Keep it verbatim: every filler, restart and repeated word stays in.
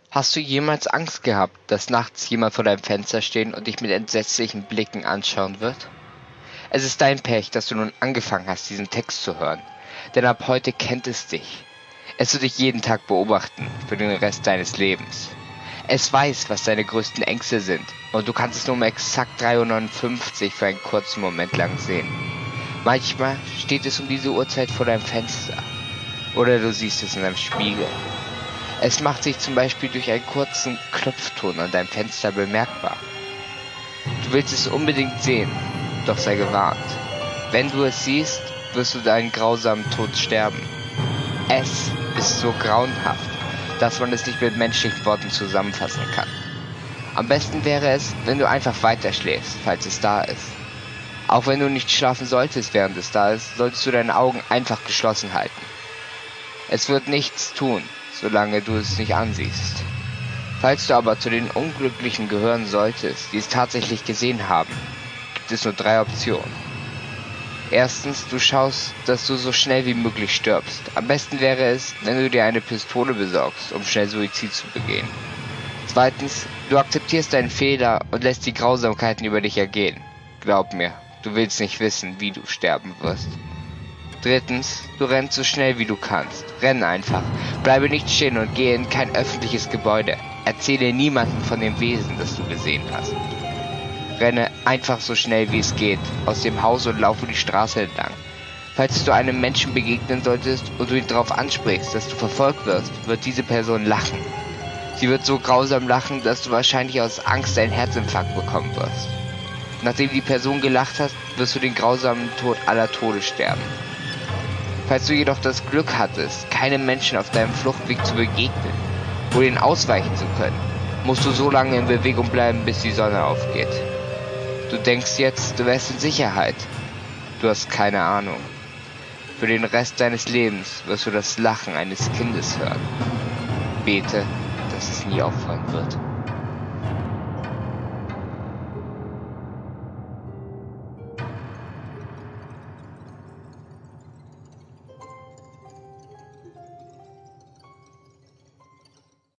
Hast du jemals Angst gehabt, dass nachts jemand vor deinem Fenster stehen und dich mit entsetzlichen Blicken anschauen wird? Es ist dein Pech, dass du nun angefangen hast, diesen Text zu hören, denn ab heute kennt es dich. Es wird dich jeden Tag beobachten, für den Rest deines Lebens. Es weiß, was deine größten Ängste sind, und du kannst es nur um exakt drei Uhr neunundfünfzig für einen kurzen Moment lang sehen. Manchmal steht es um diese Uhrzeit vor deinem Fenster, oder du siehst es in einem Spiegel. Es macht sich zum Beispiel durch einen kurzen Klopfton an deinem Fenster bemerkbar. Du willst es unbedingt sehen, doch sei gewarnt. Wenn du es siehst, wirst du deinen grausamen Tod sterben. Es ist so grauenhaft, dass man es nicht mit menschlichen Worten zusammenfassen kann. Am besten wäre es, wenn du einfach weiterschläfst, falls es da ist. Auch wenn du nicht schlafen solltest, während es da ist, solltest du deine Augen einfach geschlossen halten. Es wird nichts tun, solange du es nicht ansiehst. Falls du aber zu den Unglücklichen gehören solltest, die es tatsächlich gesehen haben, gibt es nur drei Optionen. Erstens, du schaust, dass du so schnell wie möglich stirbst. Am besten wäre es, wenn du dir eine Pistole besorgst, um schnell Suizid zu begehen. Zweitens, du akzeptierst deinen Fehler und lässt die Grausamkeiten über dich ergehen. Glaub mir, du willst nicht wissen, wie du sterben wirst. Drittens, du rennst so schnell wie du kannst. Renn einfach. Bleibe nicht stehen und gehe in kein öffentliches Gebäude. Erzähle niemandem von dem Wesen, das du gesehen hast. Renne einfach so schnell wie es geht aus dem Haus und laufe die Straße entlang. Falls du einem Menschen begegnen solltest und du ihn darauf ansprichst, dass du verfolgt wirst, wird diese Person lachen. Sie wird so grausam lachen, dass du wahrscheinlich aus Angst einen Herzinfarkt bekommen wirst. Nachdem die Person gelacht hat, wirst du den grausamen Tod aller Tode sterben. Falls du jedoch das Glück hattest, keinem Menschen auf deinem Fluchtweg zu begegnen oder ihnen ausweichen zu können, musst du so lange in Bewegung bleiben, bis die Sonne aufgeht. Du denkst jetzt, du wärst in Sicherheit. Du hast keine Ahnung. Für den Rest deines Lebens wirst du das Lachen eines Kindes hören. Bete, dass es nie aufhören wird.